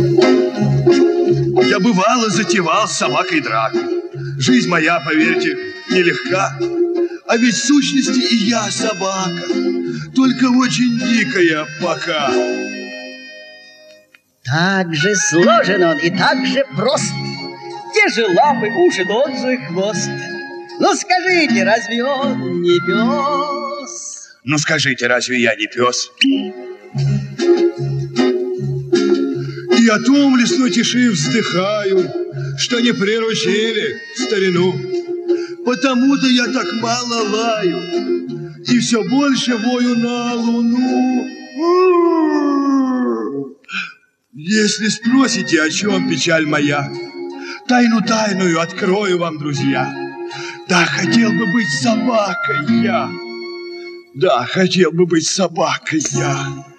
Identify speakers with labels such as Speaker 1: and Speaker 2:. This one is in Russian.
Speaker 1: Я бывало затевал с собакой драку. Жизнь моя, поверьте, нелегка. А ведь в сущности и я собака, только очень дикая пока.
Speaker 2: Так же сложен он и так же прост. Те же лапы, уши, тот же хвост. Ну скажите, разве он не пес?
Speaker 1: Ну скажите, разве я не пес? И о том в лесной тиши вздыхаю, что не приручили старину. Потому-то я так мало лаю и все больше вою на луну. Если спросите, о чем печаль моя, тайну тайную открою вам, друзья. Да, хотел бы быть собакой я. Да, хотел бы быть собакой я.